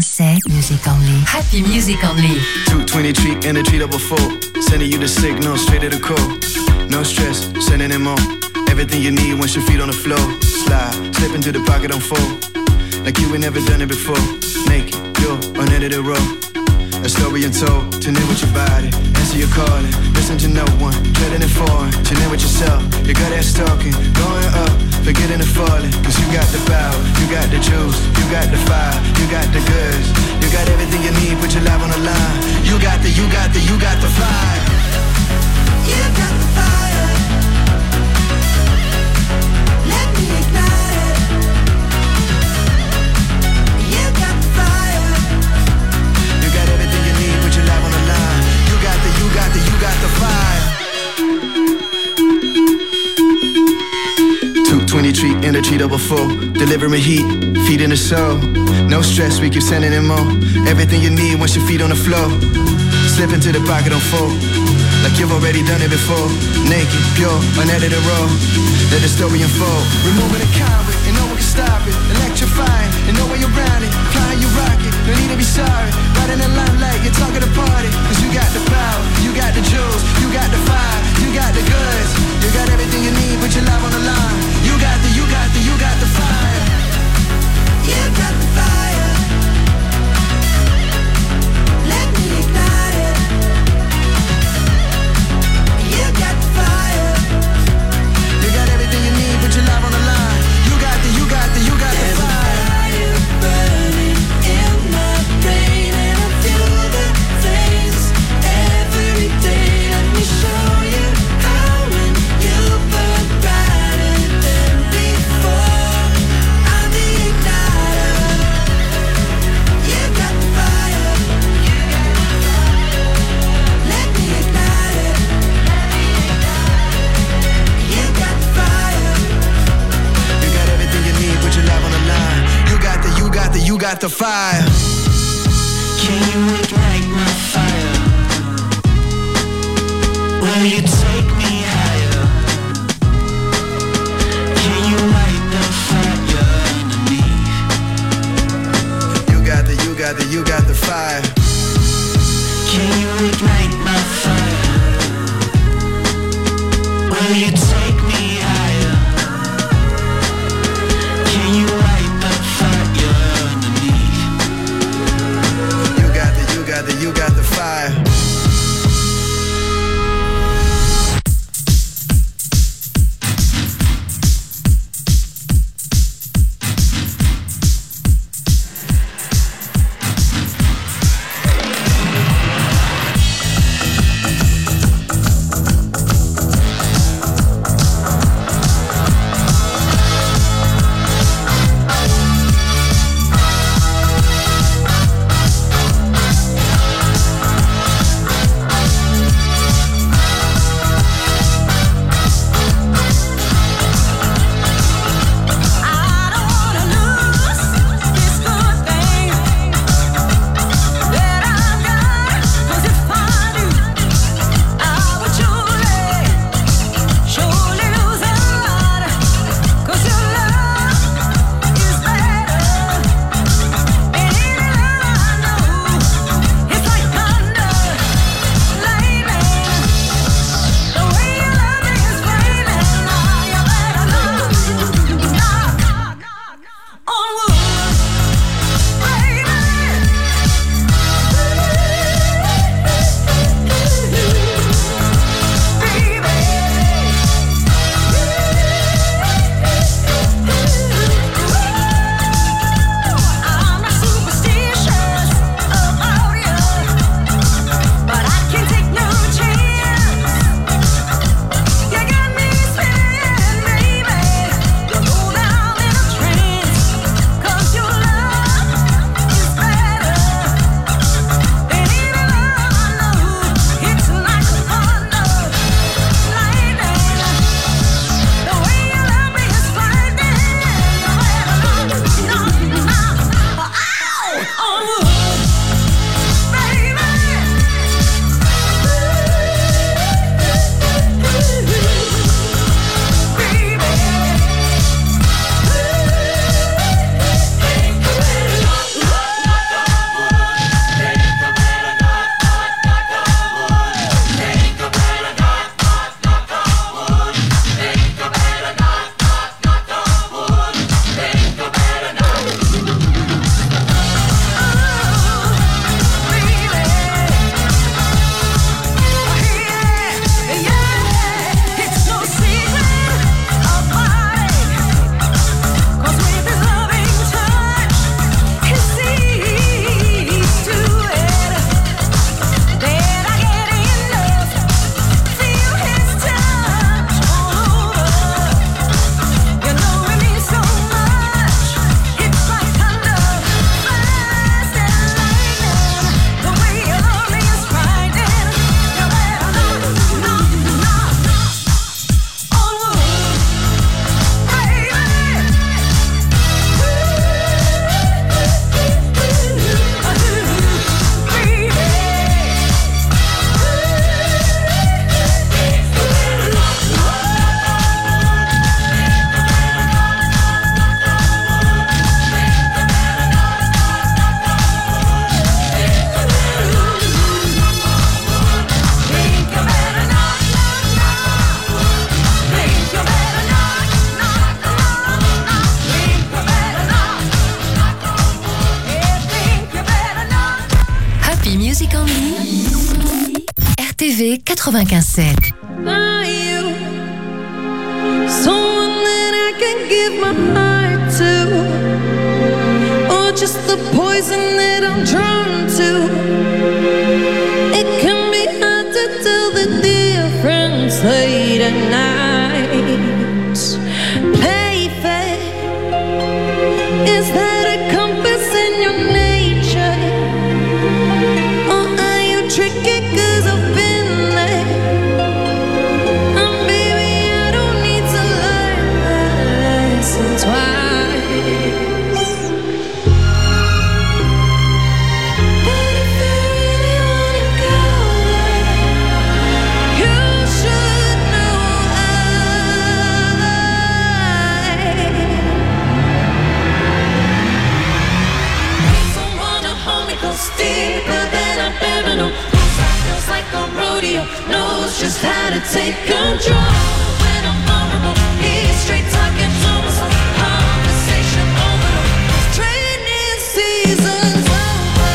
c'est Music Only. Happy Music Only. 220 treat and a treat up a full. Sending you the signal straight to the core. No stress, sending them on. Everything you need once your feet on the floor. Slide, slip into the pocket on full. Like you ain't never done it before. Naked, pure, unedited raw. A story untold, tune in with your body. Answer your calling, listen to no one. Treading it foreign, tune in with yourself. You got that stalking, going up, forgetting the falling. Cause you got the power, you got the juice, you got the fire, you got the goods. You got everything you need, put your life on the line. You got the fire. You got the fire. Let me ignite it. You got the fire. You got everything you need, put your life on the line. You got the fire. 220 treat and a treat over full. Delivering heat, feeding the soul. No stress, we keep sending in more. Everything you need once your feet on the floor. Slip into the pocket on full. Like you've already done it before. Naked, pure, unedited raw. Let the story unfold. Removing the convict, and no one can stop it. Electrifying, and no way around it. Flying, you rock it, no need to be sorry. Right in the limelight, you're talking to party. Cause you got the power, you got the juice, you got the fire, you got the goods. You got everything you need, put your life on the line. You got the fire. You got the fire. Let me ignite it. You got the fire. You got everything you need, put your life on the line. You got the There's fire. a fire burning in my brain, and I feel the flames every day. Let me show you how when you burn brighter than before. I'm the igniter. You got the fire. Let me ignite it. You got the fire. You got everything you need, put your life on the line. You got the fire. Can you ignite my fire? Will you take me higher? Can you light the fire underneath? You got the fire. Can you ignite my fire? Will you take me higher? Can you light the fire underneath? You got the fire. Music Only. RTV 95.7. Are you someone that I can give my heart to, or just the poison that I'm drawn to? It can be hard to tell the difference late at night. Play fair. Is that a compass in your nature, or are you tricky 'cause I've been there? Baby, I don't need to learn that lesson twice. But if you really wanna go there, you should know I need someone to hold me close, deeper than I've ever known. Feels like a rodeo, knows just how to take control. When I'm vulnerable, he's straight talking to myself. Conversation over, training season's over.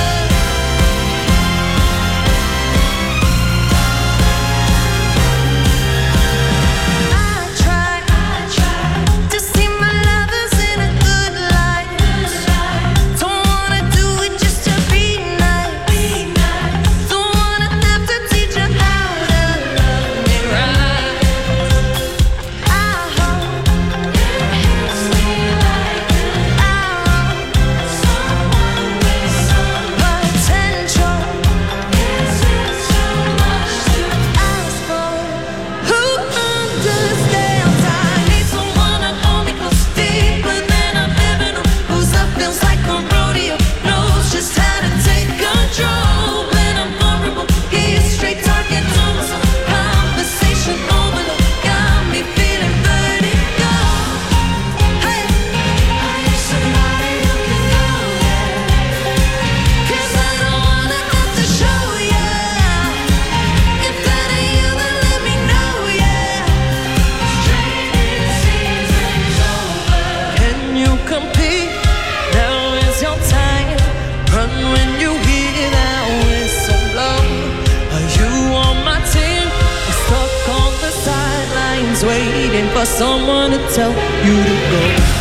I try to see my lovers in a good light. Don't wanna do it just to be nice. Don't wanna have to teach her how to love me right. I hope it hits me like an arrow. Someone with some potential. Is it too much to ask for? Who understands? I need someone to hold me close, deeper than I've ever known. Whose love feels like a rodeo, knows just how to take control. When I'm vulnerable, he's straight talking to myself. Conversation overload, got me feeling vertigo. Hey, are you somebody who can go there? 'Cause I don't wanna have to show ya. If that ain't you, then let me know, yeah. Training season's over. Can you compete? Now is your time. Run when you hear that whistle blow. Are you on my team? Or stuck on the sidelines, waiting for someone to tell you to go?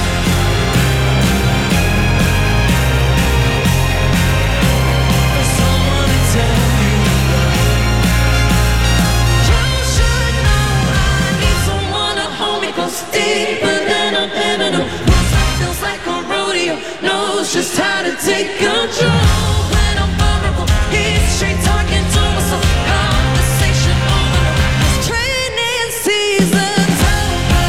For someone to tell you to go. You should know I need someone to hold me close, deeper than I've ever known. Whose life feels like a rodeo, knows just how to take control. When I'm vulnerable, he's straight talking to myself. Conversation overload, training season's over.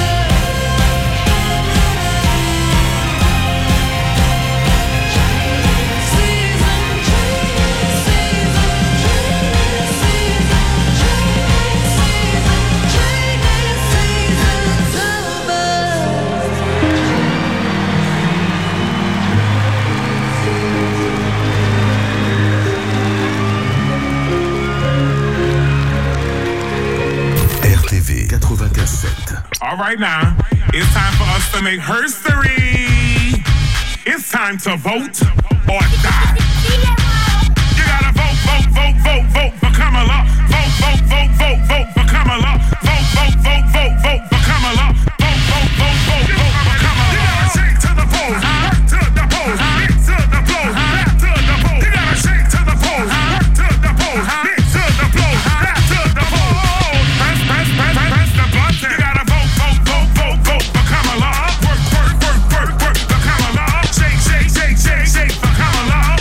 RTV 95.7. All right now, it's time for us to make history. It's time to vote or die. You gotta vote, vote, vote, vote, vote for Kamala. Vote, vote, vote, vote, vote for Kamala. Vote, vote, vote, vote, vote for Kamala. Vote, vote, vote, vote, vote for Kamala. You gotta shake to the polls, work to the polls, get to the polls, back to the polls. You gotta shake to the polls, work to the polls, get to the polls, back to the polls. Press the button. You gotta vote, vote, vote, vote, vote for Kamala. Work, work, work, work, work for Kamala. Shake, shake, shake, shake, shake for Kamala.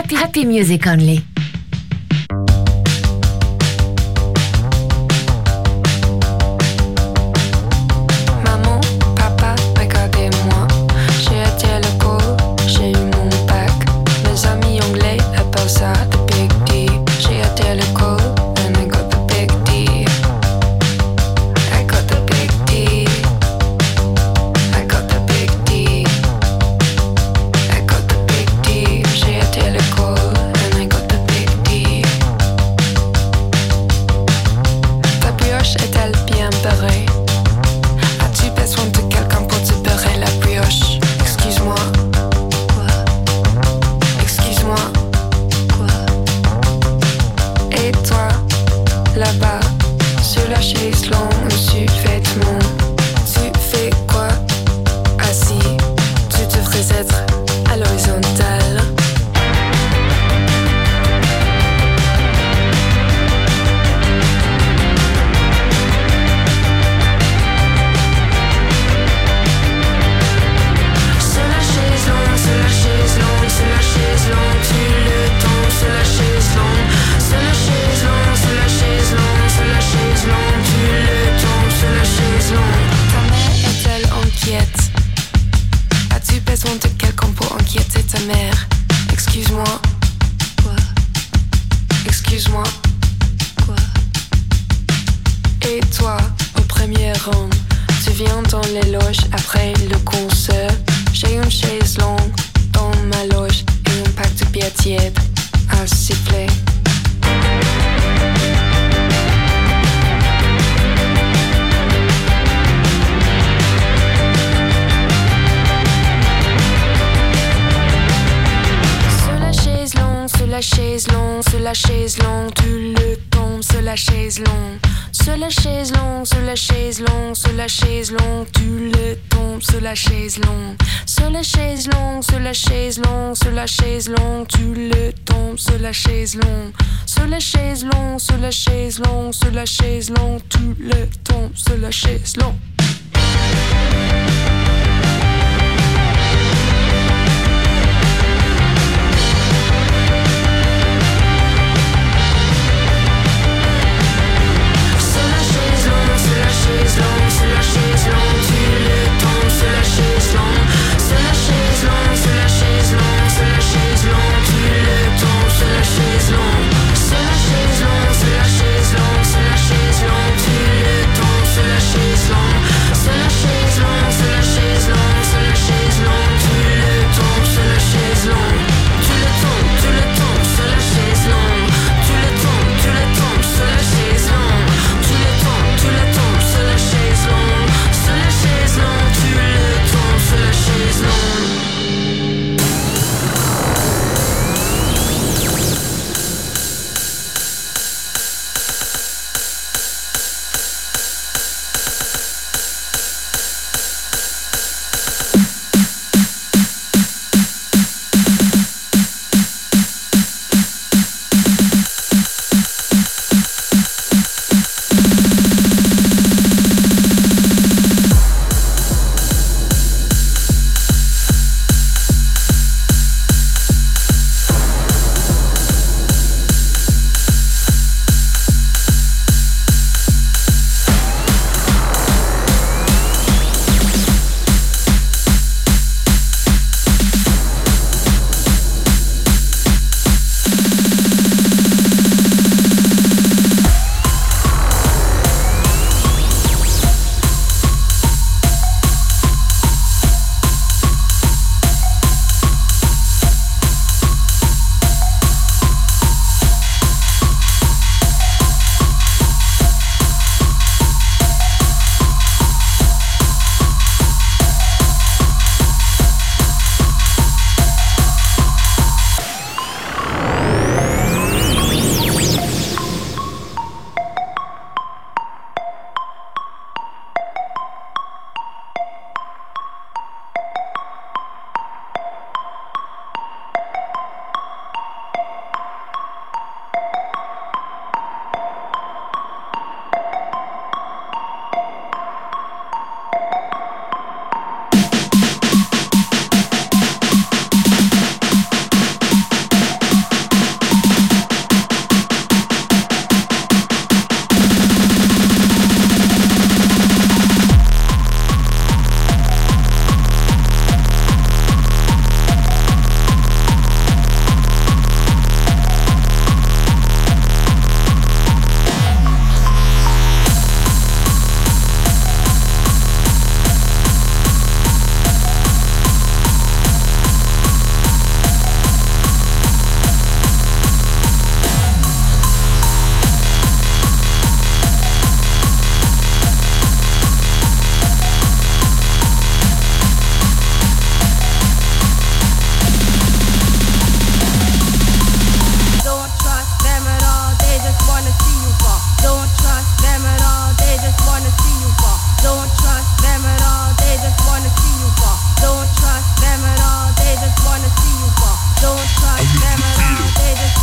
Happy Music Only. Maman, papa, regardez-moi. J'ai été à l'école, j'ai eu mon bac. Mes amis anglais appellent ça the big D. J'ai été à l'école and I got the big D. I got the big D. I got the big D. I got the big D. J'ai été à l'école and I got the big D. Ta brioche est-elle bien beurrée? As-tu besoin de quelqu'un pour te beurrer la brioche? Excuse-moi. Quoi? Excuse-moi. Quoi? Et toi, là-bas, sur la chaise longue, sous-vêtements, tu fais quoi? Assis, tu devrais être à l'horizontale. Sur la chaise longue, sur la chaise longue, sur la chaise longue, tu le tombes sur la chaise longue. Sur la chaise longue, sur la chaise longue, sur la chaise longue, tu le tombes sur la chaise longue. Ta mère est-elle inquiète? As-tu besoin de quelqu'un pour inquiéter ta mère? Excuse-moi. Quoi? Excuse-moi. Quoi? Et toi, au premier rang, tu viens dans les loges après le concert. J'ai une chaise longue dans ma loge et un pack de bière tiède à siffler. Sur la chaise longue, sur la chaise longue, sur la chaise longue, tu le tombes sur la chaise longue. Sur la chaise longue, sur la chaise longue, sur la chaise longue, tu le tombes sur la chaise longue. Sur la chaise longue, sur la chaise longue, sur la chaise longue, tu le tombes sur la chaise longue. Sur la chaise longue, sur la chaise longue, sur la chaise longue, tu le tombes sur la chaise longue. Sur la chaise longue, sur la chaise longue, sur la chaise longue, tu le tombes sur la chaise longue. Sur la chaise longue, sur la chaise longue, sur la chaise longue, tu le tombes sur la chaise longue. Sur la chaise longue, sur la chaise longue, sur la chaise longue, tu le tombes sur la chaise longue. Sur la chaise longue, sur la chaise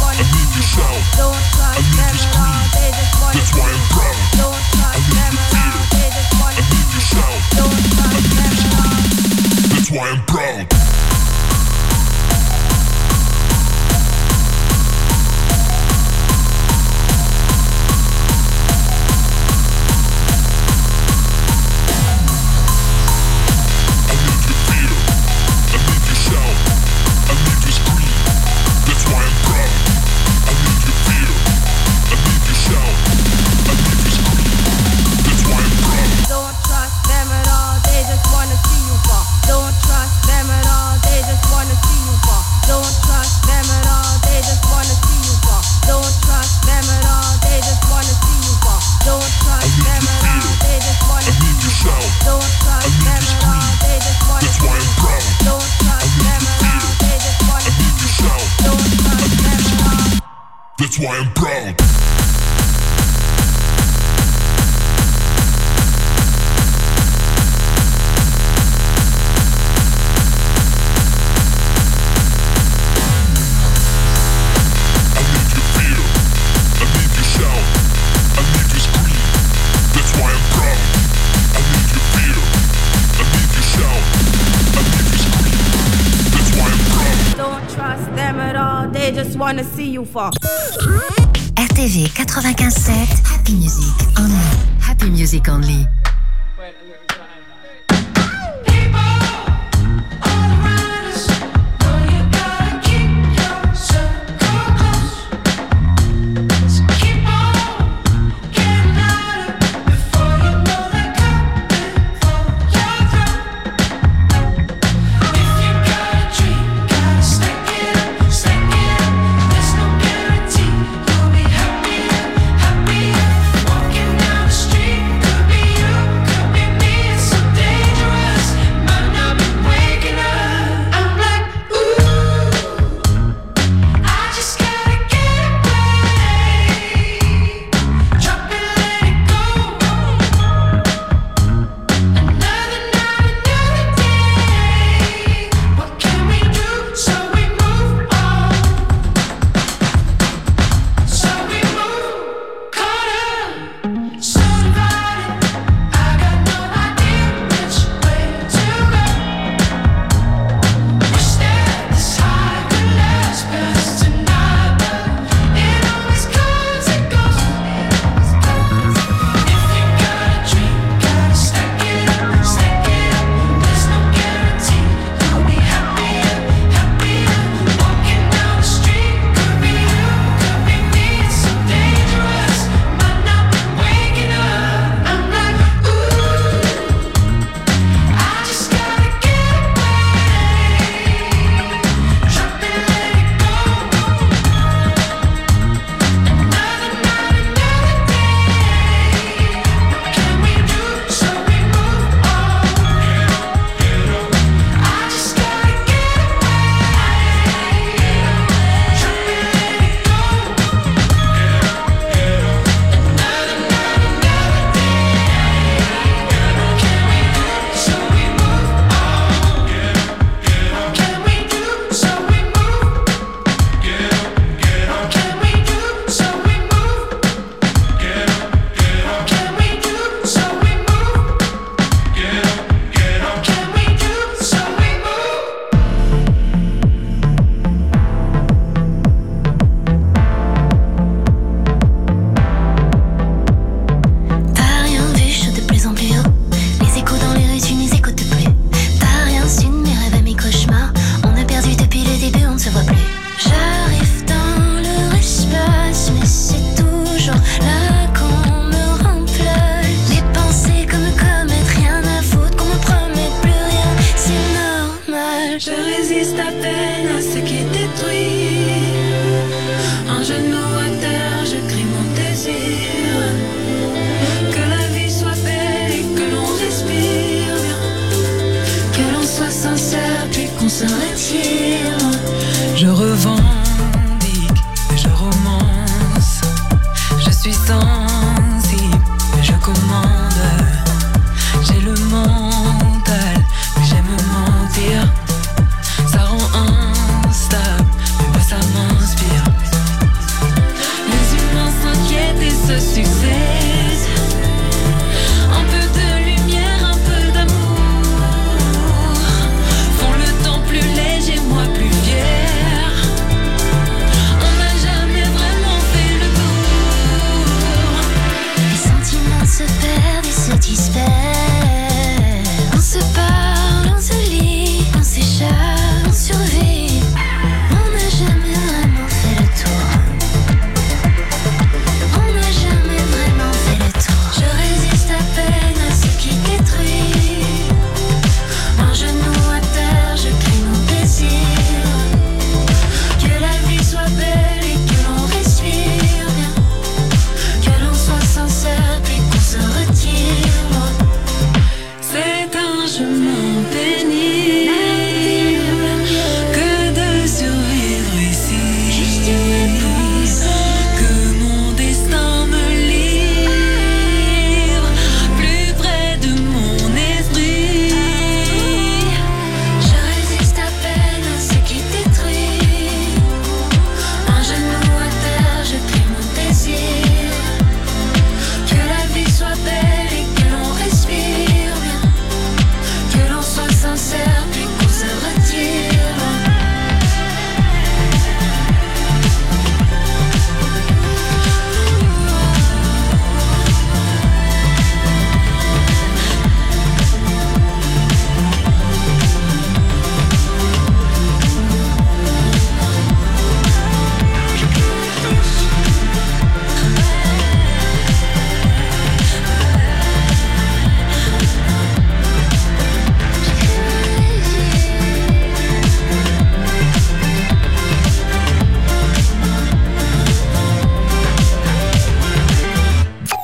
wanna see you fall. Don't trust them at all, they just wanna see you fall. Don't trust them at all, they just wanna see you fall. Don't trust them at all. That's why I'm proud. That's why I'm proud. Wanna see you fall. RTV 95.7 Happy Music Only. Happy Music Only. Walking down the street, could be you.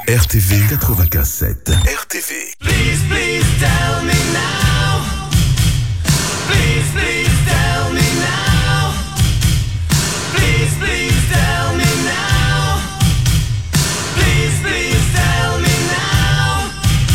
RTV 95.7. RTV. Please, please tell me now. Please, please tell me now. Please, please tell me now. Please, please tell me now.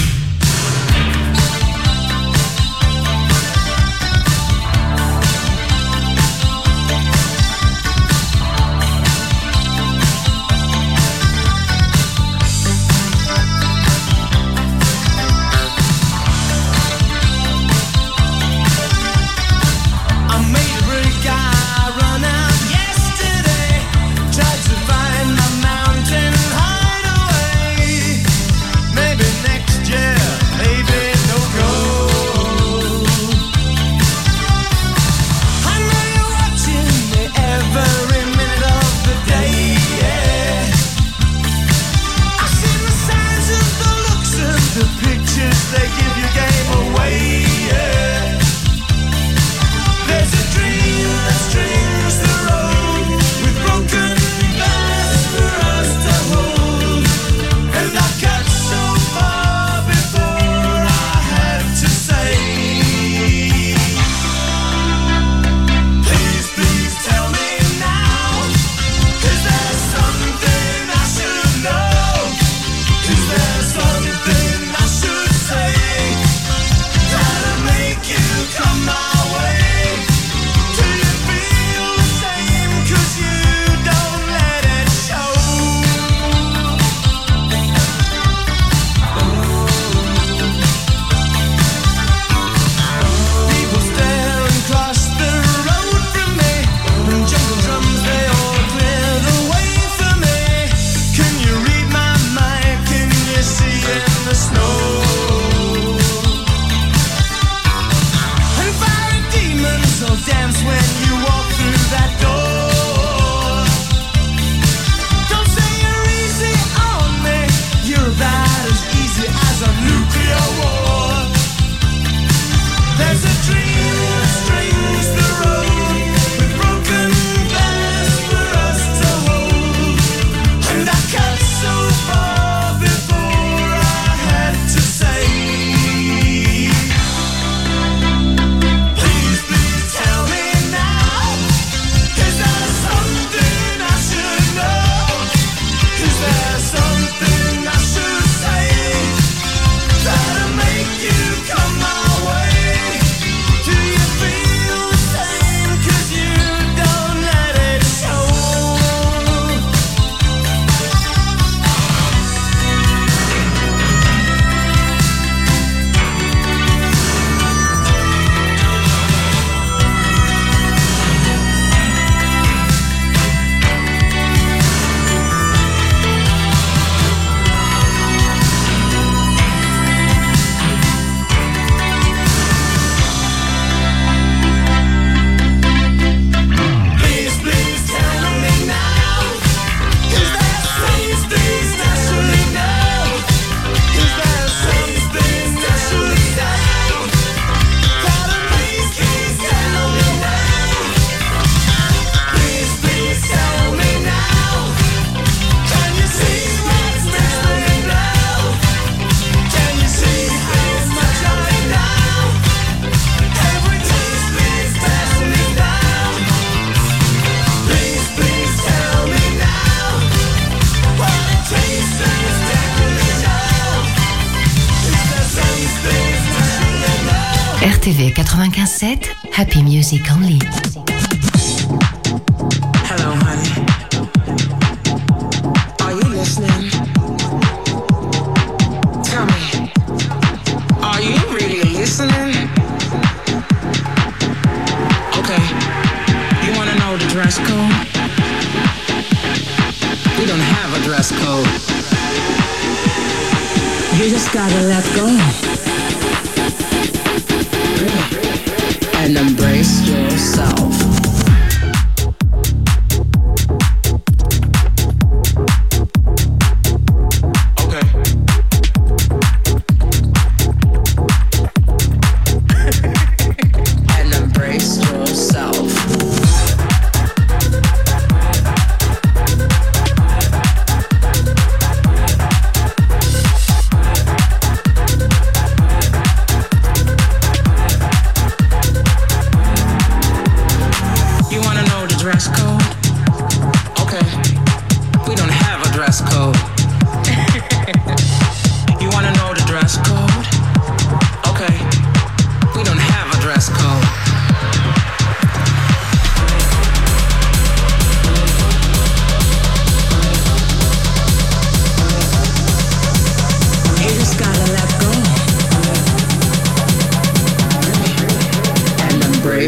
RTV 95.7, Happy Music Only. Hello, honey. Are you listening? Tell me, are you really listening? Okay, you wanna know the dress code? We don't have a dress code. You just gotta let go. And embrace yourself.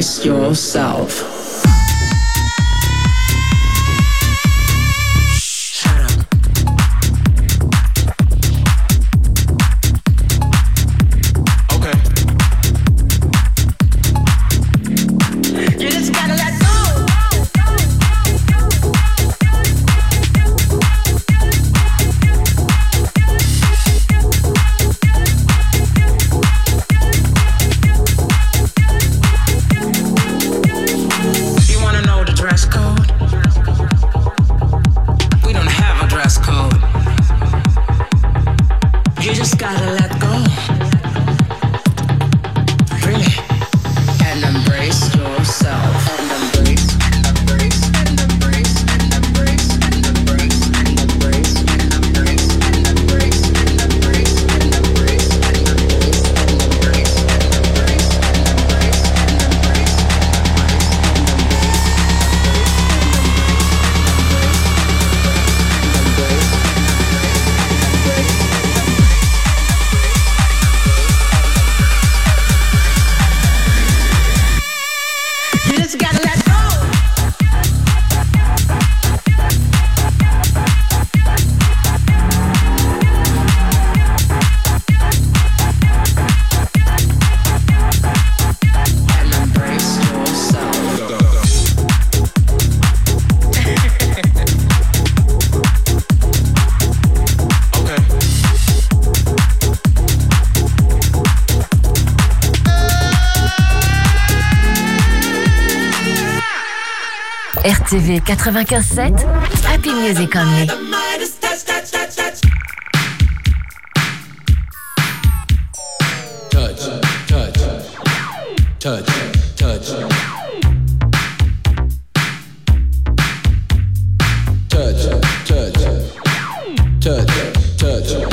embrace yourself. RTV 95.7, Happy Music Only. Touch, touch, touch, touch. Touch, touch, touch, touch.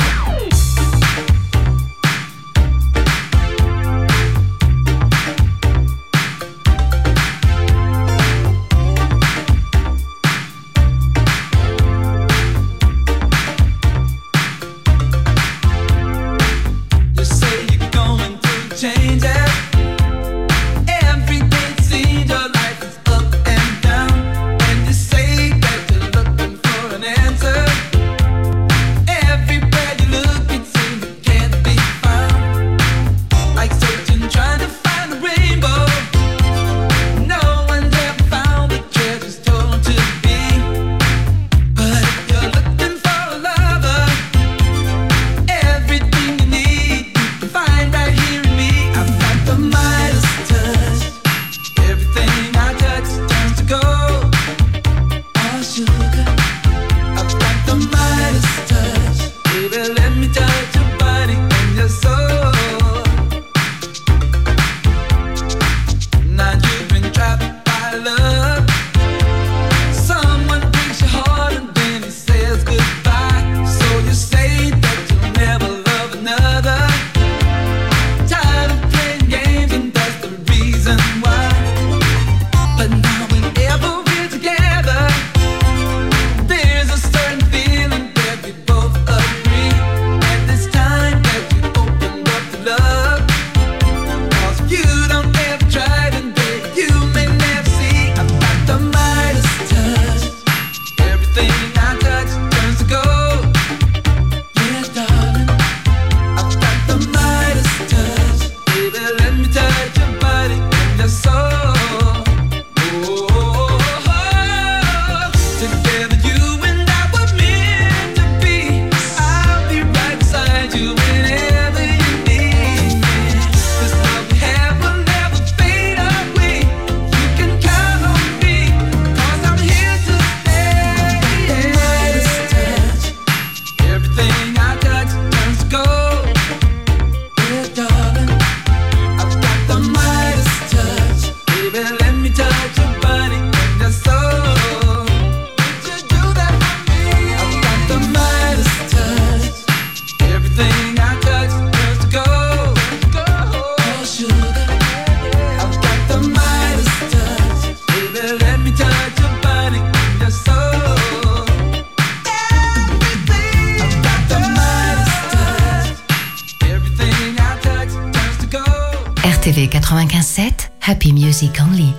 95.7, Happy Music Only.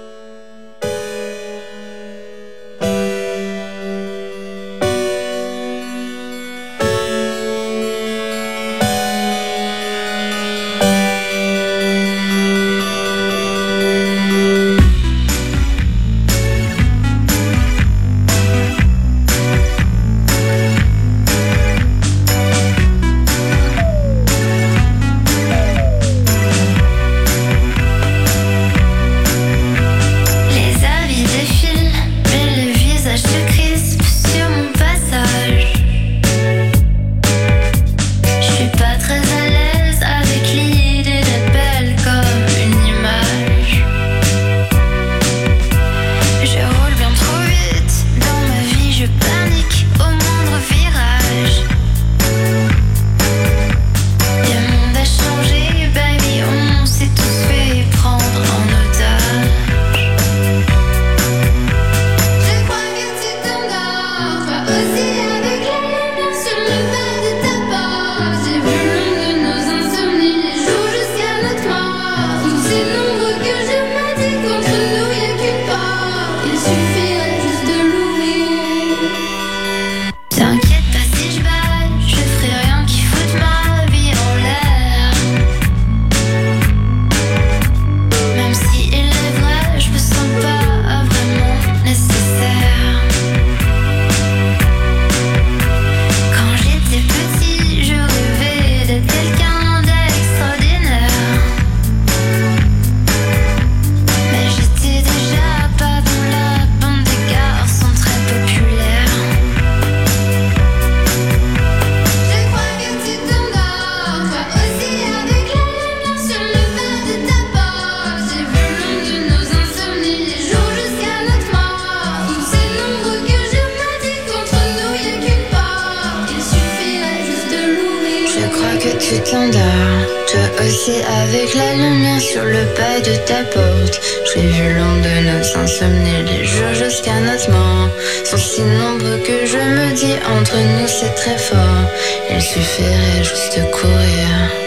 Avec la lumière sur le pas de ta porte, j'ai vu l'ombre de nos insomnies, les jours jusqu'à notre mort sont si nombreux que je me dis entre nous c'est très fort. Il suffirait juste de courir.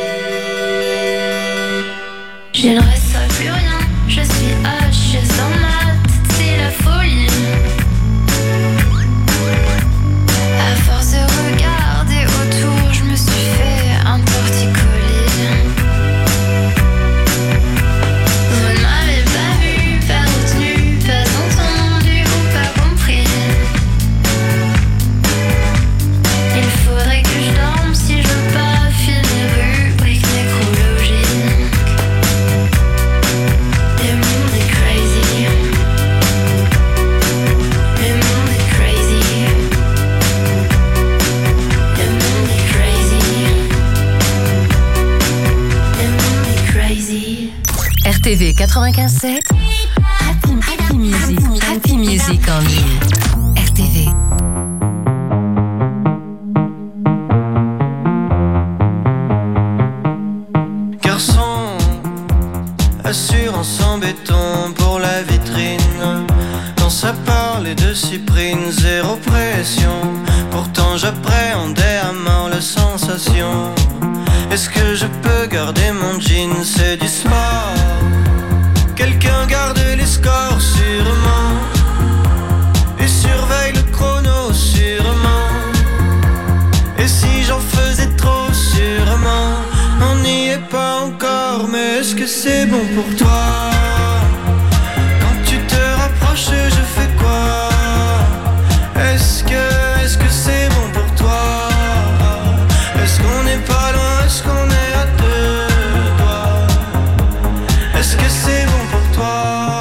Je ne resterai plus rien, je suis hachée dans ma tête, c'est la folie. À force de regarder autour, je me suis fait un torticolis. RTV 95.7, Happy Music en ligne. RTV. Garçon, assurance en béton pour la vitrine. Quand ça parlait de cyprine, zéro pression. Pourtant j'appréhendais à mort la sensation. Est-ce que je peux garder mon jean, c'est du sport. Quelqu'un garde les scores sûrement et surveille le chrono sûrement. Et si j'en faisais trop sûrement, on n'y est pas encore. Mais est-ce que c'est bon pour toi? Quand tu te rapproches, je fais quoi? Est-ce que c'est bon pour toi? Est-ce qu'on n'est pas loin? Est-ce qu'on est à deux doigts? Est-ce que c'est bon pour toi?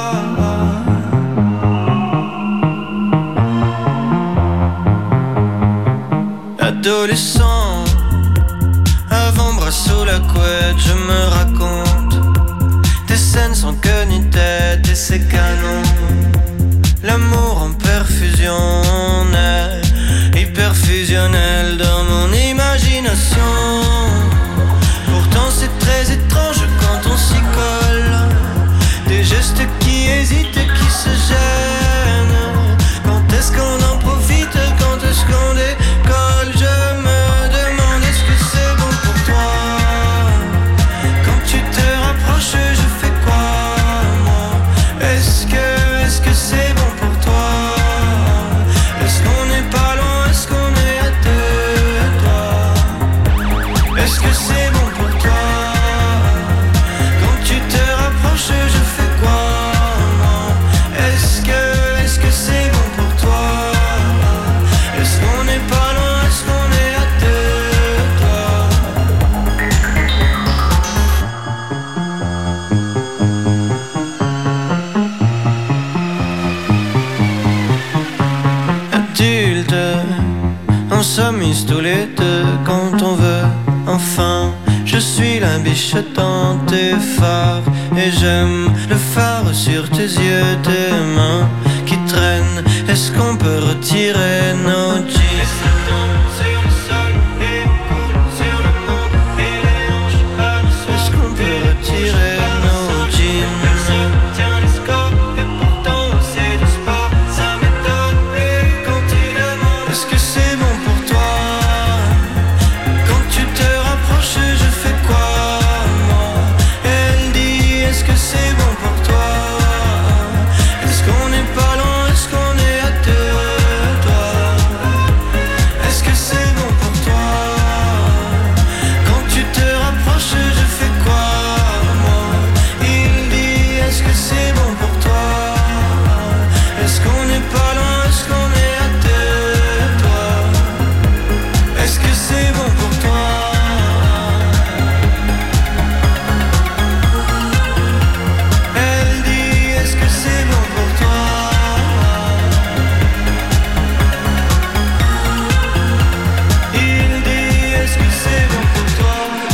Adolescent, avant-bras sous la couette, je me raconte des scènes sans queue ni tête et c'est canon. L'amour en perfusion, on est hyperfusionnel dans mon imagination. Pourtant c'est très étrange quand on s'y colle, des gestes qui hésitent et qui se gênent. Quand est-ce qu'on en profite? Quand est-ce qu'on décolle? Je me demande est-ce que c'est bon pour toi? Quand tu te rapproches, je fais insulte. On s'amuse tous les deux quand on veut. Enfin, je suis la biche dans tes phares. Et j'aime le phare sur tes yeux, tes mains qui traînent. Est-ce qu'on peut retirer nos jeans? Est-ce qu'on peut retirer nos jeans? Est-ce que c'est bon pour toi? Quand tu te rapproches, je fais quoi, moi? Elle dit, est-ce que c'est bon pour toi? Est-ce qu'on n'est pas loin? Est-ce qu'on est à deux, toi? Est-ce que c'est bon pour toi? Quand tu te rapproches, je fais quoi, moi? Il dit, est-ce que c'est bon pour toi? Est-ce qu'on n'est pas loin? Est-ce qu'on est à deux, toi? Est-ce que c'est bon pour toi? Elle dit, est-ce que c'est bon pour toi? Il dit, est-ce que c'est bon pour toi?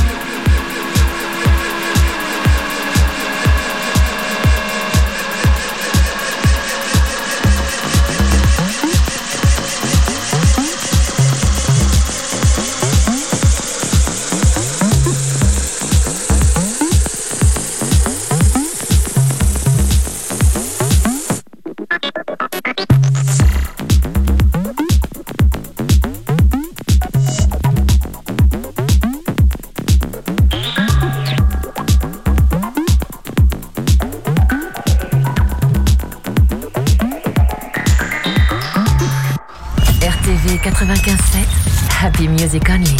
RTV 95.7, Happy Music Only.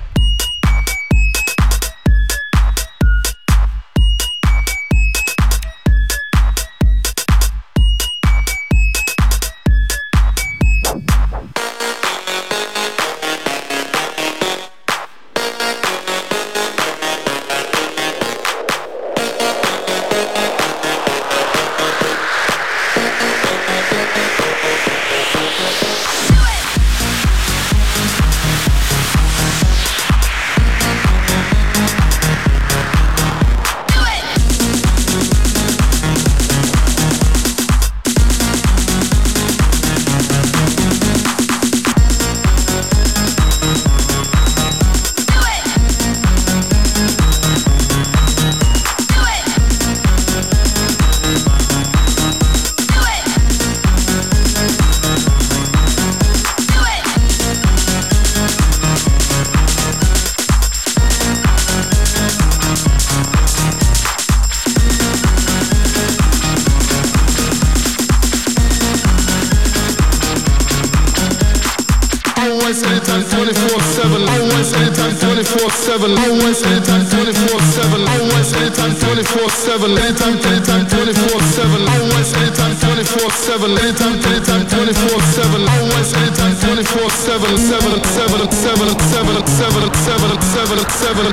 Always, anytime, 24/7. Always, anytime, 24/7. Always, anytime, 24/7. Always, anytime, 24/7. Anytime, 24/7. Always, anytime, 24/7. Anytime, 24/7. Always, anytime, 24/7. 7, 7, 7, 7, 7, 7, 7, 7, 7,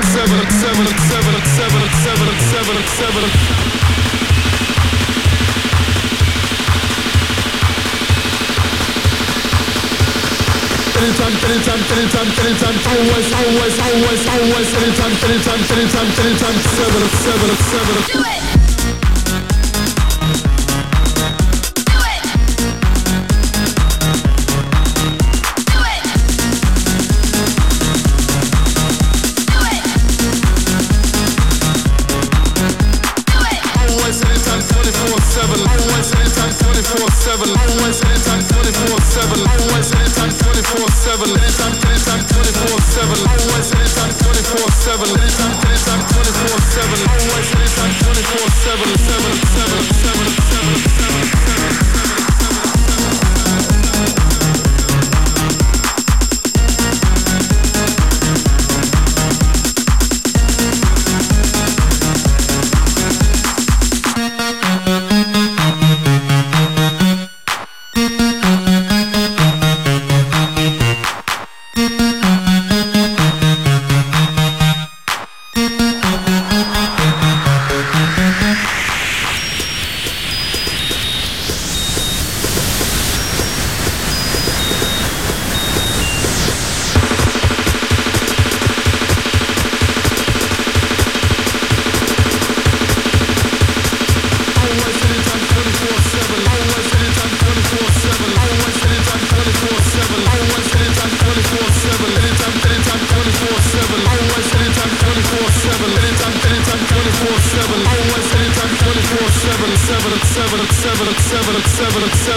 7, 7. Anytime, always, anytime, 7. Do it! Always anytime 24/7.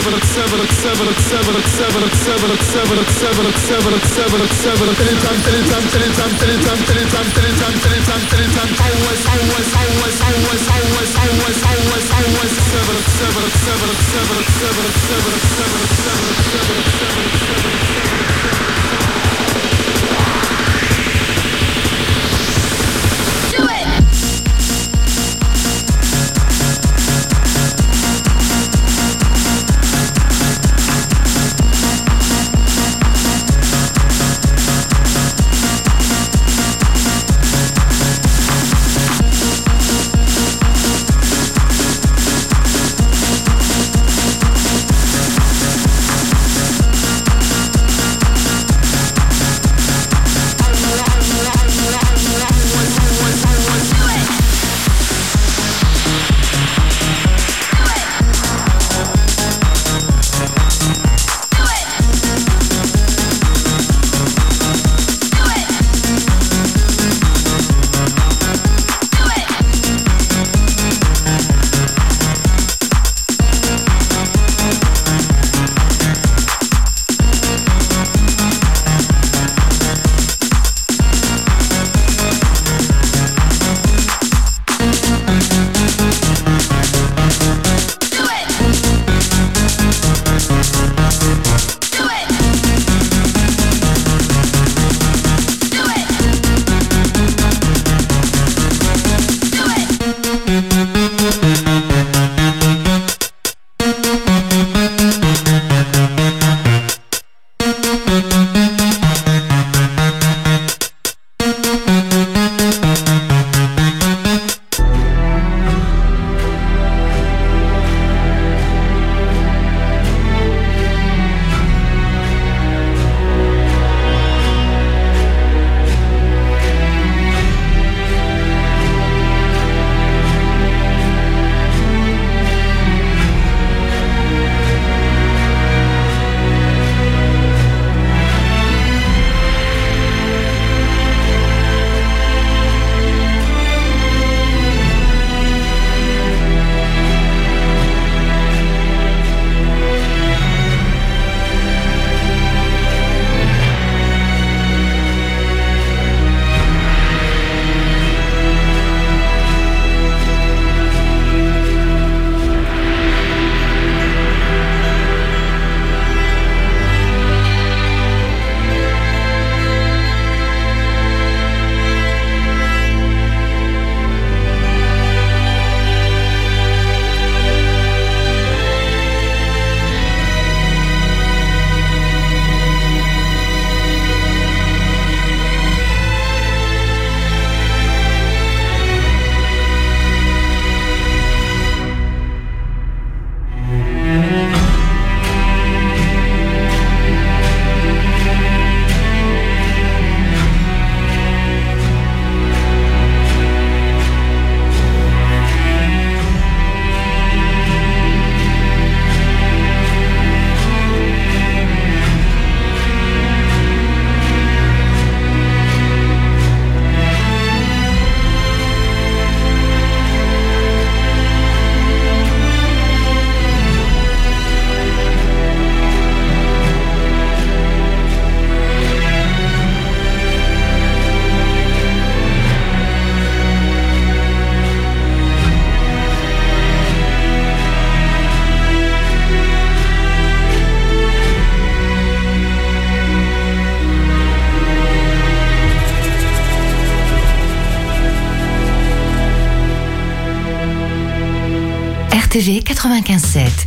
RTV 95.7.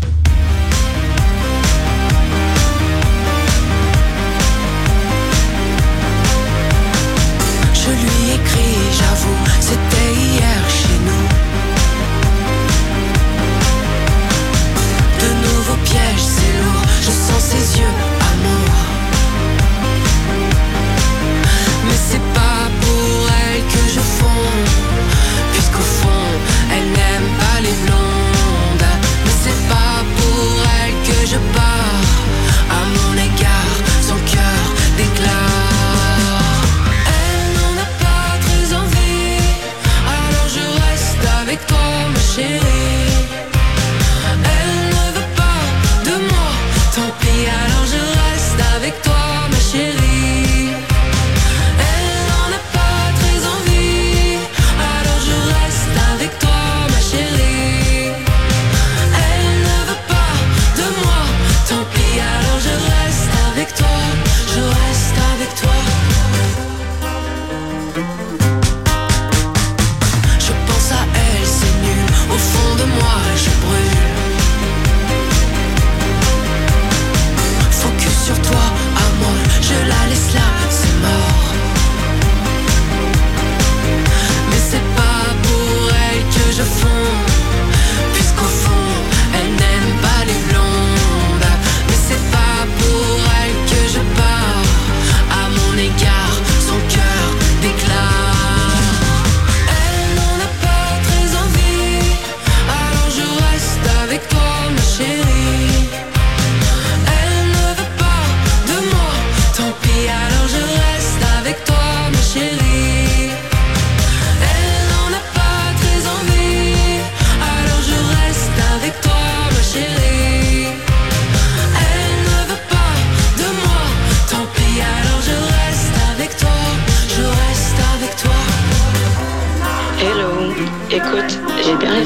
Je lui écris, j'avoue, c'était hier chez nous. De nouveaux pièges, c'est lourd, je sens ses yeux, amour. Mais c'est pas pour elle que je fonds, puisqu'au fond, elle n'aime pas les blondes. Mais c'est pas pour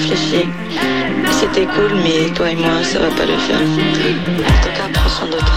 réfléchi. C'était cool, mais toi et moi, ça va pas le faire. En tout cas, prends soin de toi.